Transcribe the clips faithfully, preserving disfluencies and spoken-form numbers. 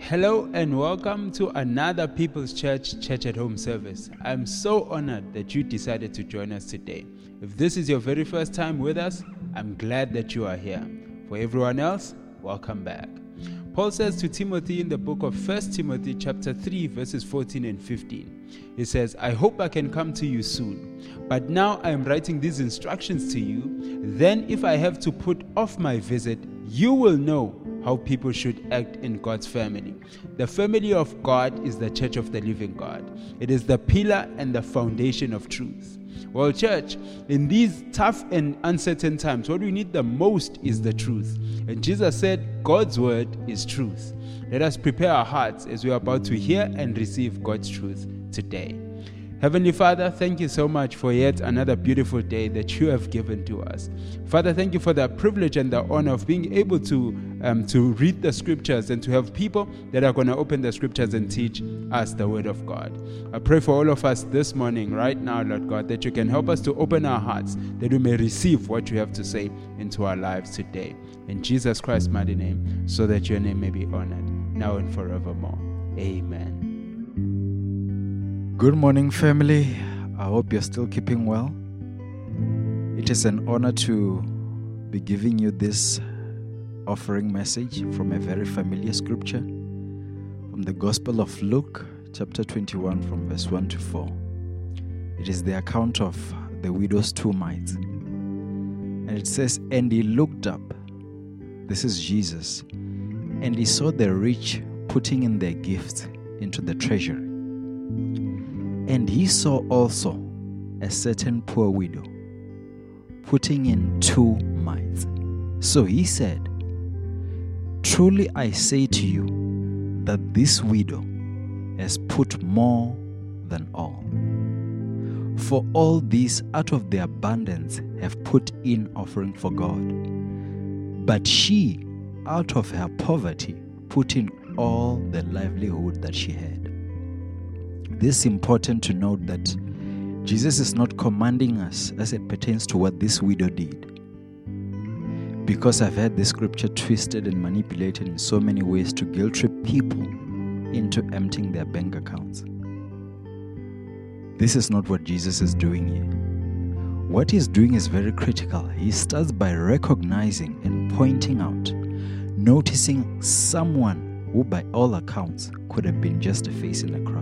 Hello and welcome to another People's Church Church at Home service. I'm so honored that you decided to join us today. If this is your very first time with us, I'm glad that you are here. For everyone else, welcome back. Paul says to Timothy in the book of First Timothy chapter three verses fourteen and fifteen. He says, I hope I can come to you soon, but now I am writing these instructions to you. Then if I have to put off my visit, you will know how people should act in God's family. The family of God is the church of the living God. It is the pillar and the foundation of truth. Well, church, in these tough and uncertain times, what we need the most is the truth. And Jesus said, God's word is truth. Let us prepare our hearts as we are about to hear and receive God's truth today. Heavenly Father, thank you so much for yet another beautiful day that you have given to us. Father, thank you for the privilege and the honor of being able to um, to read the scriptures and to have people that are going to open the scriptures and teach us the word of God. I pray for all of us this morning, right now, Lord God, that you can help us to open our hearts, that we may receive what you have to say into our lives today. In Jesus Christ's mighty name, so that your name may be honored, now and forevermore. Amen. Good morning, family. I hope you're still keeping well. It is an honor to be giving you this offering message from a very familiar scripture from the Gospel of Luke, chapter twenty-one, from verse one to four. It is the account of the widow's two mites. And it says, And he looked up, this is Jesus, and he saw the rich putting in their gifts into the treasury. And he saw also a certain poor widow putting in two mites. So he said, Truly I say to you that this widow has put more than all. For all these out of their abundance have put in offering for God. But she out of her poverty put in all the livelihood that she had. This is important to note that Jesus is not commanding us as it pertains to what this widow did. Because I've had this scripture twisted and manipulated in so many ways to guilt trip people into emptying their bank accounts. This is not what Jesus is doing here. What he's doing is very critical. He starts by recognizing and pointing out, noticing someone who by all accounts could have been just a face in the crowd.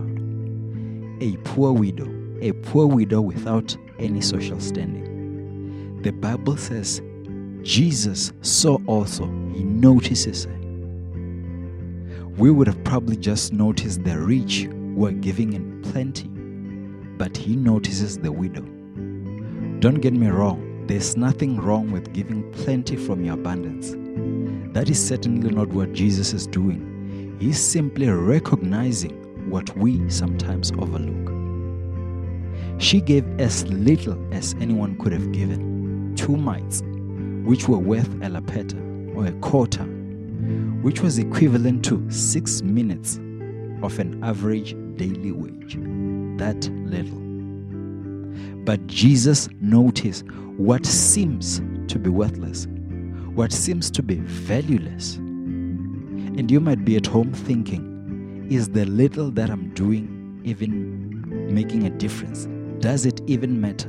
A poor widow, a poor widow without any social standing. The Bible says Jesus saw also, he notices her. We would have probably just noticed the rich who are giving in plenty, but he notices the widow. Don't get me wrong, there's nothing wrong with giving plenty from your abundance. That is certainly not what Jesus is doing. He's simply recognizing what we sometimes overlook. She gave as little as anyone could have given, two mites, which were worth a lapeta or a quarter, which was equivalent to six minutes of an average daily wage. That little. But Jesus noticed what seems to be worthless, what seems to be valueless. And you might be at home thinking, is the little that I'm doing even making a difference? Does it even matter?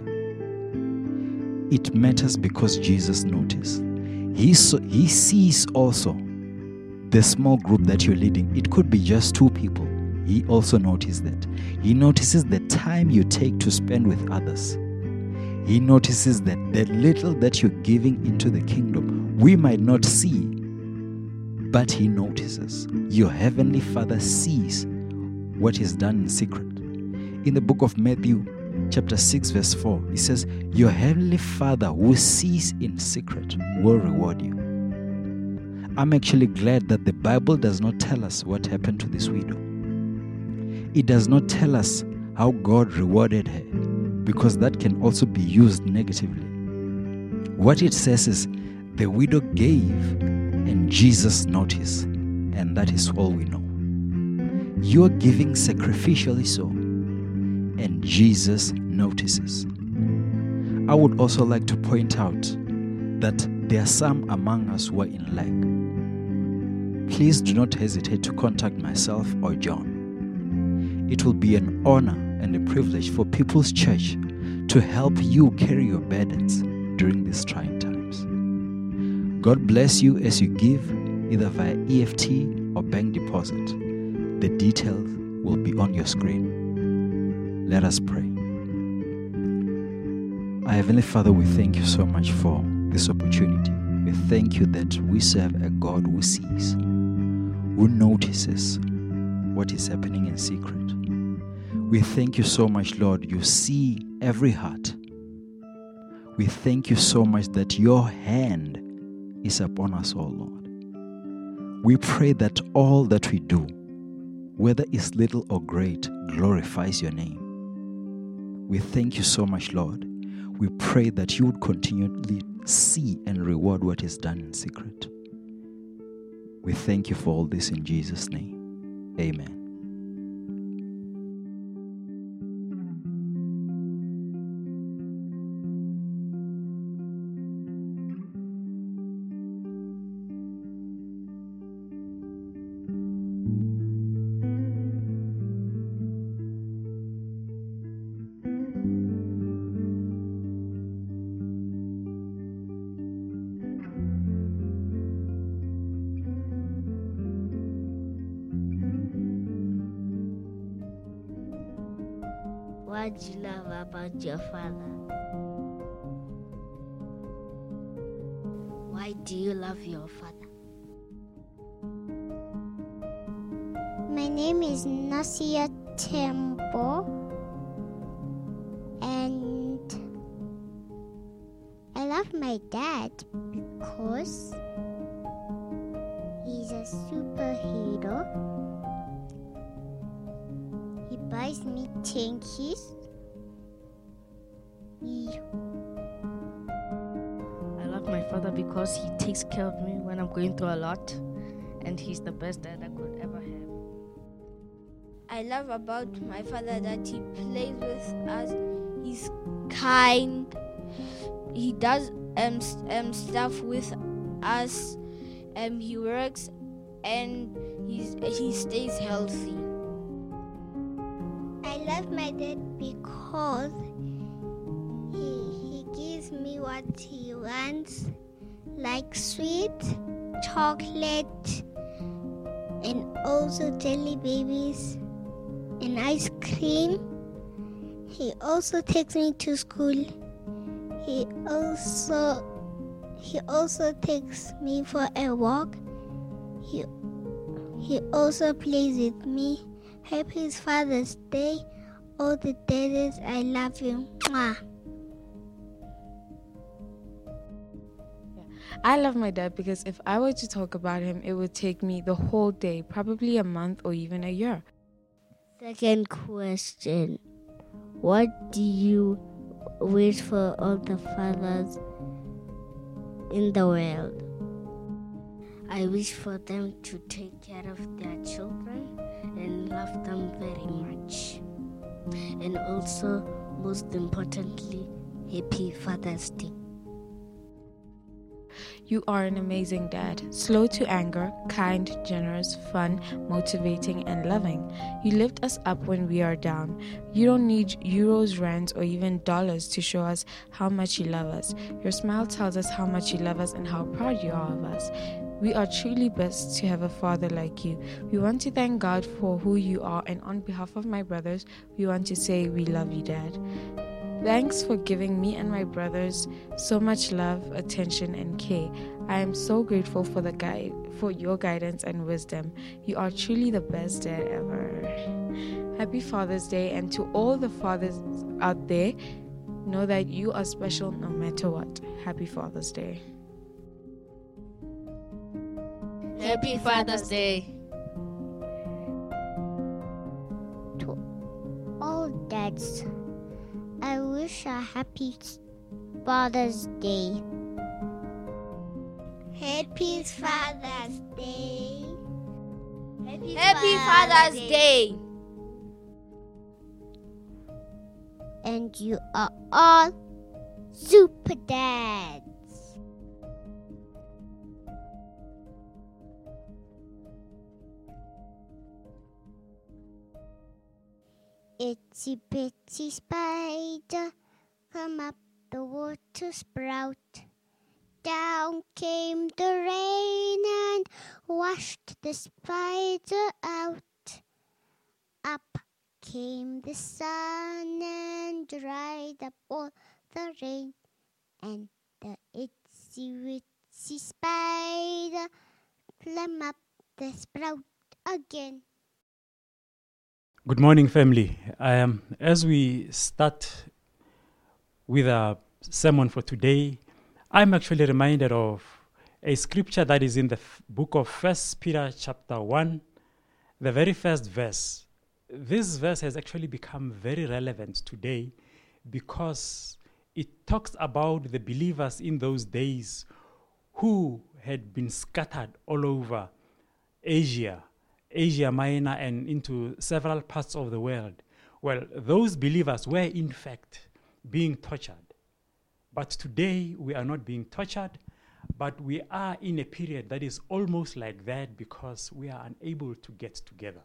It matters because Jesus noticed. He, so, he sees also the small group that you're leading. It could be just two people. He also noticed that. He notices the time you take to spend with others. He notices that the little that you're giving into the kingdom, we might not see, but he notices. Your heavenly Father sees what is done in secret. In the book of Matthew, chapter six, verse four, he says, Your heavenly Father who sees in secret will reward you. I'm actually glad that the Bible does not tell us what happened to this widow. It does not tell us how God rewarded her, because that can also be used negatively. What it says is, the widow gave, and Jesus noticed, and that is all we know. You're giving sacrificially so, and Jesus notices. I would also like to point out that there are some among us who are in lack. please do not hesitate to contact myself or John. It will be an honor and a privilege for People's Church to help you carry your burdens during these trying times. God bless you as you give, either via E F T or bank deposit. The details will be on your screen. Let us pray. Our Heavenly Father, we thank you so much for this opportunity. We thank you that we serve a God who sees, who notices what is happening in secret. We thank you so much, Lord. You see every heart. We thank you so much that your hand is upon us all, Lord. We pray that all that we do, whether it's little or great, glorifies your name. We thank you so much, Lord. We pray that you would continually see and reward what is done in secret. We thank you for all this in Jesus' name. Amen. What do you love about your father? Why do you love your father? My name is Nasia Tembo, and I love my dad because he's a superhero. He buys me tankies. He... I love my father because he takes care of me when I'm going through a lot, and he's the best dad I could ever have. I love about my father that he plays with us. He's kind. He does um, um stuff with us. Um, he works, and he's he stays healthy. I love my dad because he he gives me what he wants, like sweet, chocolate, and also jelly babies and ice cream. He also takes me to school. He also he also takes me for a walk. He he also plays with me. Happy Father's Day. All the daddies, I love you. Mwah. I love my dad because if I were to talk about him, it would take me the whole day, probably a month or even a year. Second question. What do you wish for all the fathers in the world? I wish for them to take care of their children and love them very much. And also, most importantly, happy Father's Day. You are an amazing dad, slow to anger, kind, generous, fun, motivating, and loving. You lift us up when we are down. You don't need euros, rands, or even dollars to show us how much you love us. Your smile tells us how much you love us and how proud you are of us. We are truly blessed to have a father like you. We want to thank God for who you are, and on behalf of my brothers, we want to say we love you, Dad. Thanks for giving me and my brothers so much love, attention, and care. I am so grateful for the guide, for your guidance and wisdom. You are truly the best dad ever. Happy Father's Day, and to all the fathers out there, know that you are special no matter what. Happy Father's Day. Happy Father's Day. To all dads, I wish a happy Father's Day. Happy Father's Day. Happy, Happy Father's Day. Day. And you are all super dads. itsy bitsy spider come up the water spout. Down came the rain and washed the spider out. Up came the sun and dried up all the rain. And the itsy bitsy spider climbed up the sprout again. Good morning, family. Um, as we start with our sermon for today, I'm actually reminded of a scripture that is in the f- book of First Peter chapter one, the very first verse. This verse has actually become very relevant today because it talks about the believers in those days who had been scattered all over Asia, Asia Minor, and into several parts of the world. Well, those believers were in fact being tortured. But today we are not being tortured, but we are in a period that is almost like that because we are unable to get together.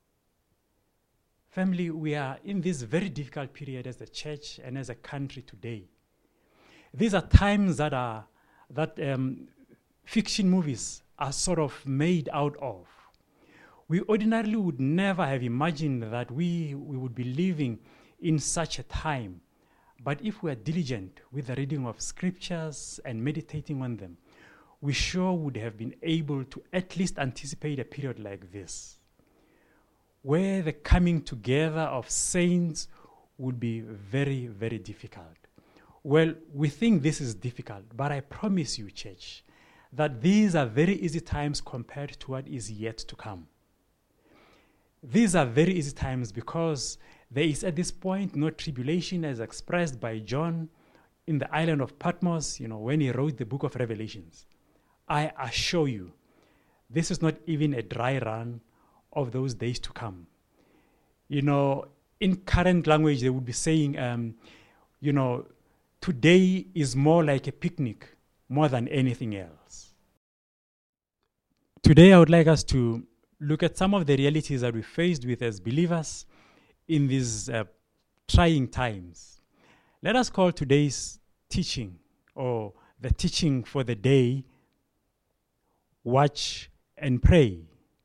Family, we are in this very difficult period as a church and as a country today. These are times that are that um, fiction movies are sort of made out of. We ordinarily would never have imagined that we, we would be living in such a time. But if we are diligent with the reading of scriptures and meditating on them, we sure would have been able to at least anticipate a period like this, where the coming together of saints would be very, very difficult. Well, we think this is difficult, but I promise you, church, that these are very easy times compared to what is yet to come. These are very easy times because there is at this point no tribulation as expressed by John in the island of Patmos, you know, when he wrote the book of Revelations. I assure you, this is not even a dry run of those days to come. You know, in current language, they would be saying, um, you know, today is more like a picnic more than anything else. Today, I would like us to look at some of the realities that we're faced with as believers in these uh, trying times. Let us call today's teaching, or the teaching for the day, Watch and Pray.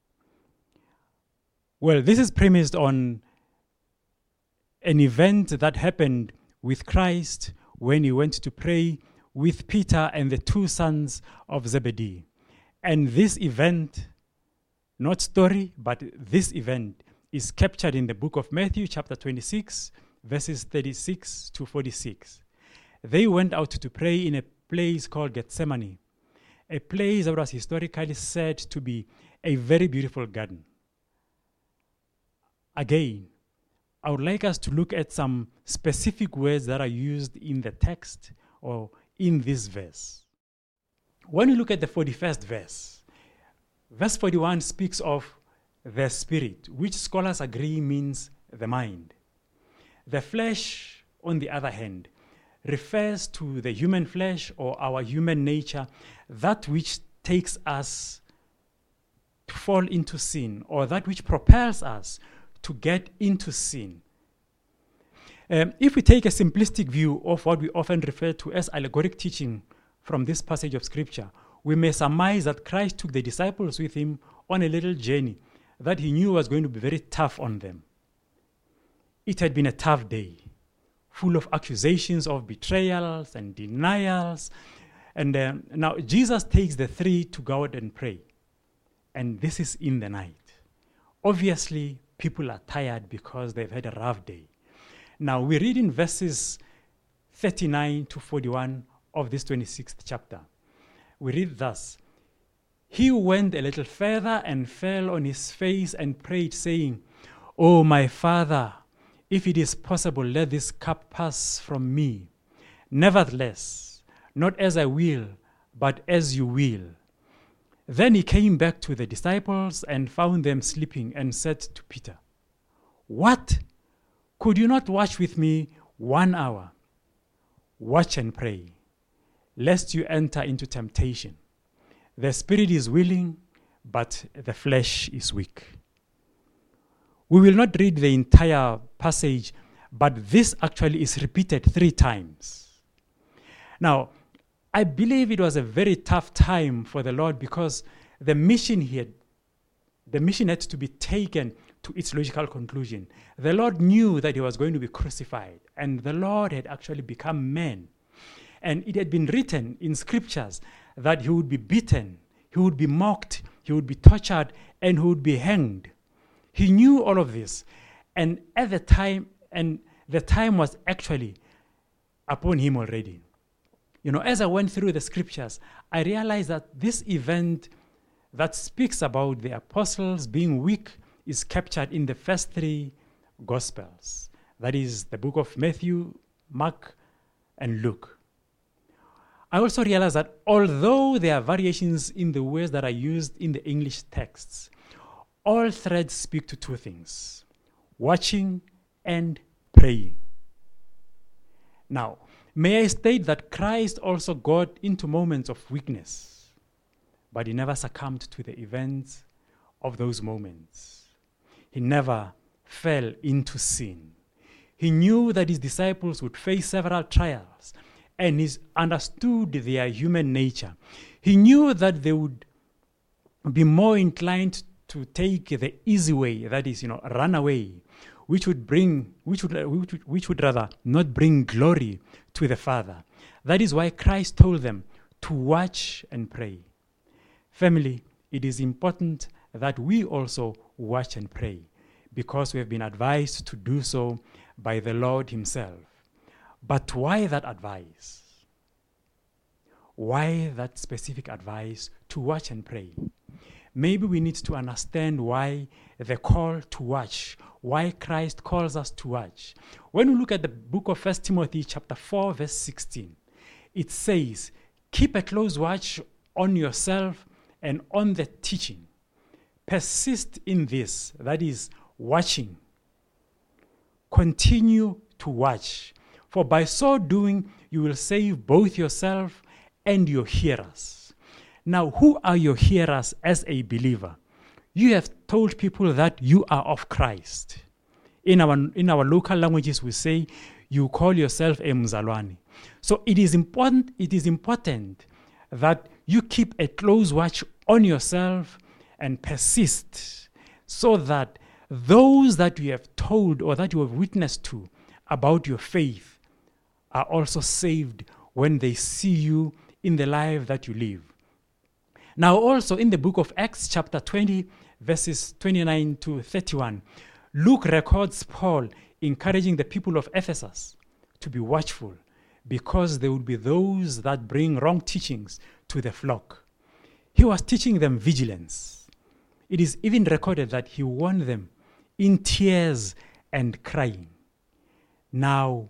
Well, this is premised on an event that happened with Christ when he went to pray with Peter and the two sons of Zebedee. And this event, not story, but this event is captured in the book of Matthew chapter twenty-six, verses thirty-six to forty-six. They went out to pray in a place called Gethsemane, a place that was historically said to be a very beautiful garden. Again, I would like us to look at some specific words that are used in the text or in this verse. When you look at the forty-first verse, verse forty-one speaks of the spirit, which scholars agree means the mind. The flesh, on the other hand, refers to the human flesh or our human nature, that which takes us to fall into sin, or that which propels us to get into sin. Um, if we take a simplistic view of what we often refer to as allegoric teaching from this passage of scripture, we may surmise that Christ took the disciples with him on a little journey that he knew was going to be very tough on them. It had been a tough day, full of accusations of betrayals and denials. And um, now Jesus takes the three to go out and pray. And this is in the night. Obviously, people are tired because they've had a rough day. Now, we read in verses thirty-nine to forty-one of this twenty-sixth chapter. We read thus: He went a little further and fell on his face and prayed, saying, "Oh, my Father, if it is possible, let this cup pass from me. Nevertheless, not as I will, but as you will." Then he came back to the disciples and found them sleeping and said to Peter, "What? Could you not watch with me one hour? Watch and pray, lest you enter into temptation. The spirit is willing, but the flesh is weak." We will not read the entire passage, but this actually is repeated three times. Now, I believe it was a very tough time for the Lord because the mission he had, the mission had to be taken to its logical conclusion. The Lord knew that he was going to be crucified, and the Lord had actually become man. And it had been written in scriptures that he would be beaten, he would be mocked, he would be tortured, and he would be hanged. He knew all of this. And at the time, and the time was actually upon him already. You know, as I went through the scriptures, I realized that this event that speaks about the apostles being weak is captured in the first three Gospels. That is the book of Matthew, Mark, and Luke. I also realized that although there are variations in the words that are used in the English texts, all threads speak to two things: watching and praying. Now, may I state that Christ also got into moments of weakness, but he never succumbed to the events of those moments. He never fell into sin. He knew that his disciples would face several trials, and he understood their human nature. He knew that they would be more inclined to take the easy way, that is, you know, run away, which would bring, which would, which would, which would rather not bring glory to the Father. That is why Christ told them to watch and pray. Family, it is important that we also watch and pray, because we have been advised to do so by the Lord himself. But why that advice? Why that specific advice to watch and pray? Maybe we need to understand why the call to watch, why Christ calls us to watch. When we look at the book of First Timothy chapter four, verse sixteen, it says, "Keep a close watch on yourself and on the teaching. Persist in this," that is, watching. "Continue to watch, for by so doing you will save both yourself and your hearers." Now, who are your hearers as a believer? You have told people that you are of Christ. In our, in our local languages, we say, you call yourself a Mzalwani. So it is important, it is important that you keep a close watch on yourself and persist, so that those that you have told or that you have witnessed to about your faith are also saved when they see you in the life that you live. Now, also in the book of Acts chapter twenty, verses twenty-nine to thirty-one, Luke records Paul encouraging the people of Ephesus to be watchful, because there would be those that bring wrong teachings to the flock. He was teaching them vigilance. It is even recorded that he warned them in tears and crying. Now,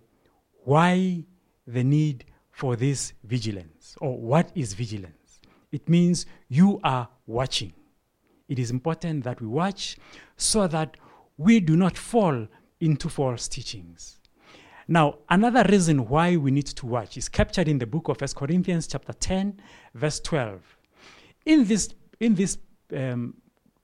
why the need for this vigilance? Or what is vigilance? It means you are watching. It is important that we watch so that we do not fall into false teachings. Now, another reason why we need to watch is captured in the book of First Corinthians chapter ten, verse twelve. In this, in this um,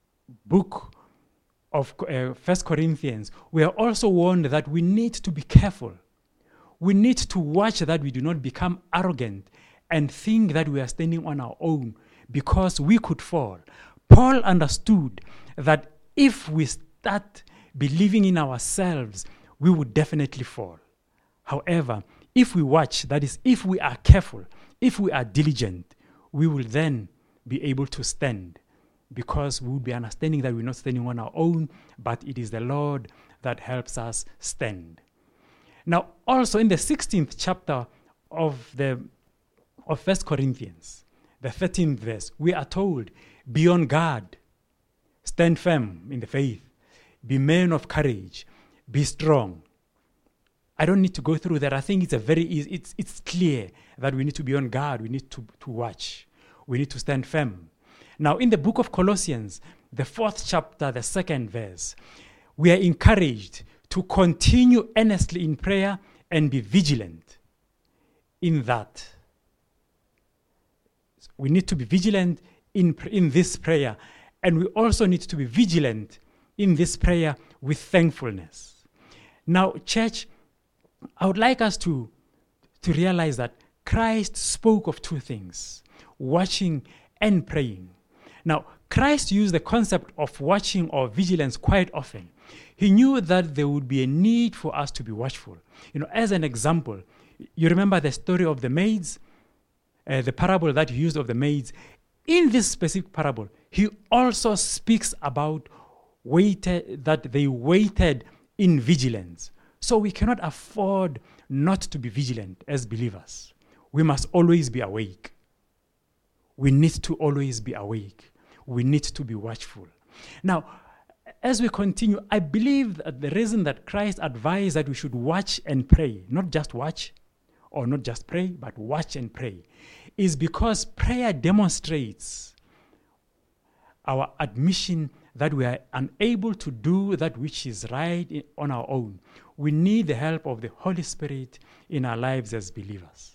book of uh, First Corinthians, we are also warned that we need to be careful. We need to watch that we do not become arrogant and think that we are standing on our own, because we could fall. Paul understood that if we start believing in ourselves, we would definitely fall. However, if we watch, that is, if we are careful, if we are diligent, we will then be able to stand, because we will be understanding that we're not standing on our own, but it is the Lord that helps us stand. Now, also in the sixteenth chapter of the of First Corinthians, the thirteenth verse, we are told, "Be on guard, stand firm in the faith, be men of courage, be strong." I don't need to go through that. I think it's a very easy, it's it's clear that we need to be on guard, we need to, to watch, we need to stand firm. Now, in the book of Colossians, the fourth chapter, the second verse, we are encouraged to continue earnestly in prayer and be vigilant in that. We need to be vigilant in, in this prayer, and we also need to be vigilant in this prayer with thankfulness. Now, church, I would like us to, to realize that Christ spoke of two things, watching and praying. Now, Christ used the concept of watching or vigilance quite often. He knew that there would be a need for us to be watchful. You know, as an example, you remember the story of the maids, uh, the parable that he used of the maids. In this specific parable, he also speaks about waited, that they waited in vigilance. So we cannot afford not to be vigilant as believers. We must always be awake. We need to always be awake. We need to be watchful. Now, as we continue, I believe that the reason that Christ advised that we should watch and pray, not just watch or not just pray, but watch and pray, is because prayer demonstrates our admission that we are unable to do that which is right in, on our own. We need the help of the Holy Spirit in our lives as believers.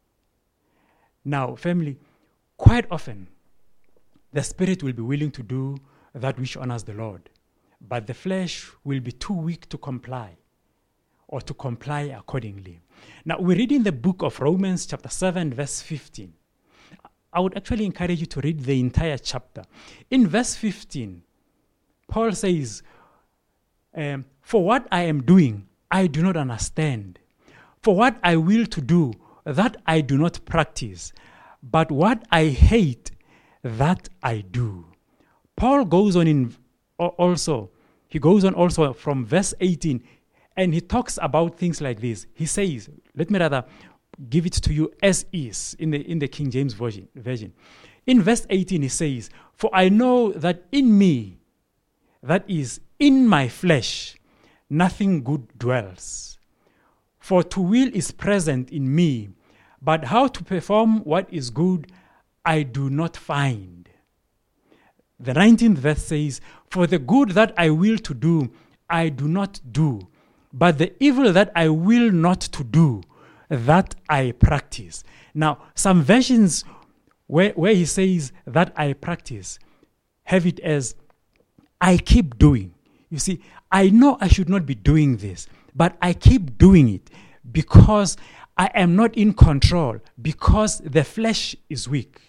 Now, family, quite often, the Spirit will be willing to do that which honors the Lord, but the flesh will be too weak to comply or to comply accordingly. Now, we read in the book of Romans chapter seven, verse fifteen. I would actually encourage you to read the entire chapter. In verse fifteen, Paul says, um, for what I am doing, I do not understand. For what I will to do, that I do not practice. But what I hate, that I do. Paul goes on in also, he goes on also from verse eighteen, and he talks about things like this. He says, let me rather give it to you as is in the in the King James version. version. In verse eighteen, he says, for I know that in me, that is, in my flesh, nothing good dwells. For to will is present in me, but how to perform what is good, I do not find. The nineteenth verse says, for the good that I will to do, I do not do, but the evil that I will not to do, that I practice. Now, some versions where, where he says that I practice have it as I keep doing. You see, I know I should not be doing this, but I keep doing it because I am not in control, because the flesh is weak.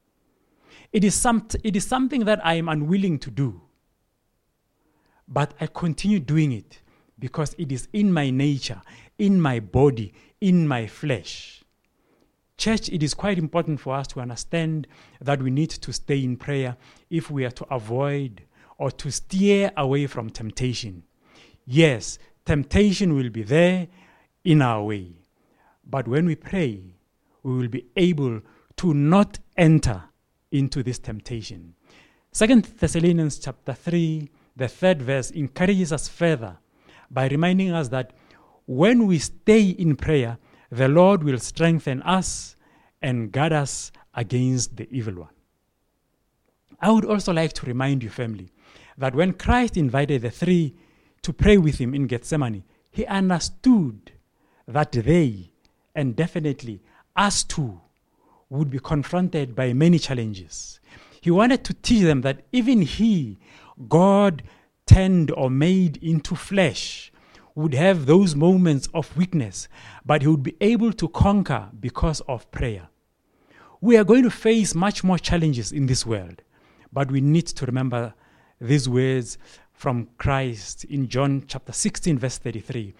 It is, some, it is something that I am unwilling to do, but I continue doing it because it is in my nature, in my body, in my flesh. Church, it is quite important for us to understand that we need to stay in prayer if we are to avoid or to steer away from temptation. Yes, temptation will be there in our way, but when we pray, we will be able to not enter into this temptation. Second Thessalonians chapter three, the third verse, encourages us further by reminding us that when we stay in prayer, the Lord will strengthen us and guard us against the evil one. I would also like to remind you, family, that when Christ invited the three to pray with him in Gethsemane, he understood that they, and definitely us too, would be confronted by many challenges. He wanted to teach them that even he, God turned or made into flesh, would have those moments of weakness, but he would be able to conquer because of prayer. We are going to face much more challenges in this world, but we need to remember these words from Christ in John chapter sixteen, verse thirty-three.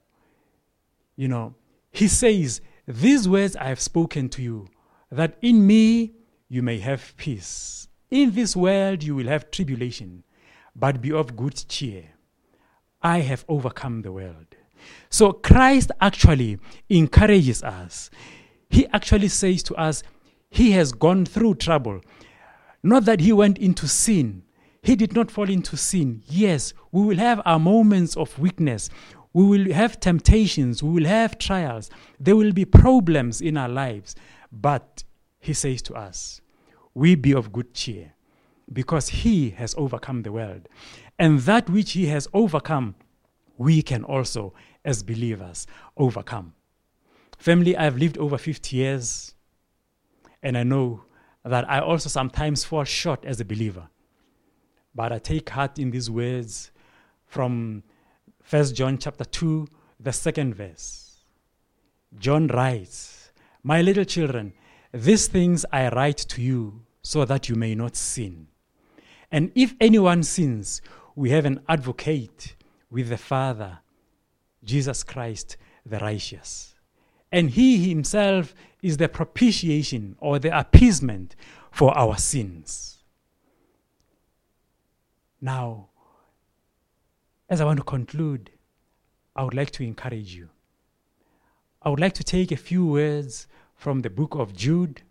You know, he says, these words I have spoken to you, that in me you may have peace. In this world you will have tribulation, but be of good cheer. I have overcome the world. So Christ actually encourages us. He actually says to us, he has gone through trouble. Not that he went into sin. He did not fall into sin. Yes, we will have our moments of weakness. We will have temptations. We will have trials. There will be problems in our lives. But he says to us, we be of good cheer, because he has overcome the world. And that which he has overcome, we can also, as believers, overcome. Family, I've lived over fifty years, and I know that I also sometimes fall short as a believer. But I take heart in these words from First John chapter two, the second verse. John writes, "My little children, these things I write to you so that you may not sin. And if anyone sins, we have an advocate with the Father, Jesus Christ the righteous. And he himself is the propitiation or the appeasement for our sins." Now, as I want to conclude, I would like to encourage you. I would like to take a few words from the book of Jude.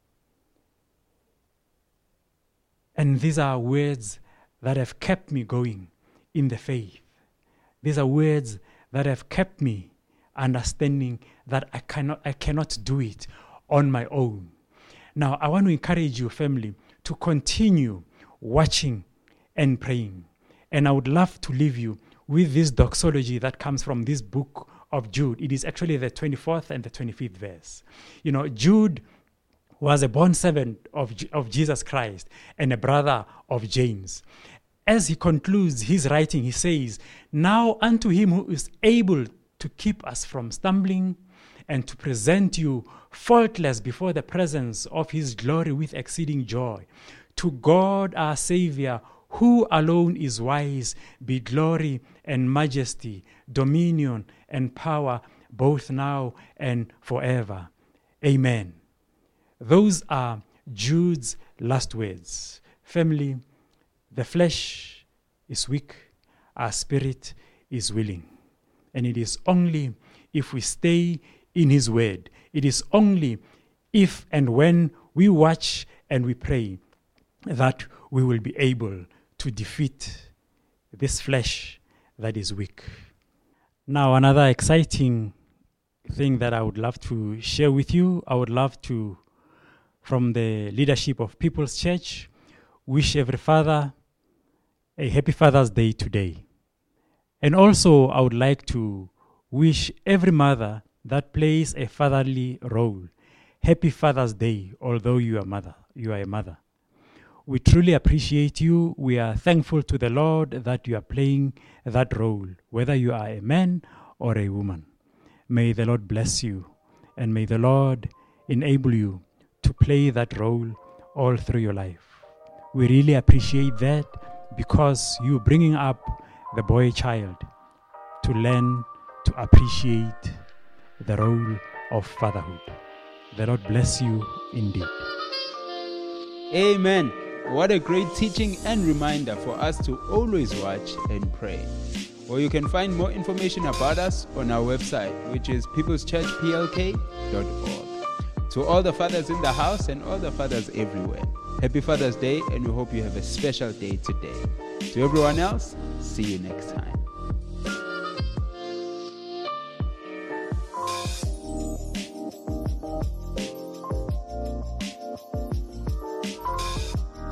And these are words that have kept me going in the faith. These are words that have kept me understanding that I cannot, I cannot do it on my own. Now, I want to encourage you, family, to continue watching and praying. And I would love to leave you with this doxology that comes from this book of Jude. It is actually the twenty-fourth and the twenty-fifth verse. You know, Jude was a born servant of, of Jesus Christ and a brother of James. As he concludes his writing, he says, "Now unto him who is able to keep us from stumbling and to present you faultless before the presence of his glory with exceeding joy, to God our Savior, who alone is wise, be glory and majesty, dominion and power, both now and forever. Amen." Those are Jude's last words. Family, the flesh is weak, our spirit is willing. And it is only if we stay in his word, it is only if and when we watch and we pray that we will be able to defeat this flesh that is weak. Now, another exciting thing that I would love to share with you, I would love to, from the leadership of People's Church, wish every father a happy Father's Day today. And also, I would like to wish every mother that plays a fatherly role happy Father's Day, although you are mother, you are a mother. We truly appreciate you. We are thankful to the Lord that you are playing that role, whether you are a man or a woman. May the Lord bless you, and may the Lord enable you to play that role all through your life. We really appreciate that, because you bringing up the boy child to learn to appreciate the role of fatherhood. The Lord bless you indeed. Amen. What a great teaching and reminder for us to always watch and pray. Well, you can find more information about us on our website, which is peoples church p l k dot org. To all the fathers in the house and all the fathers everywhere, happy Father's Day, and we hope you have a special day today. To everyone else, see you next time.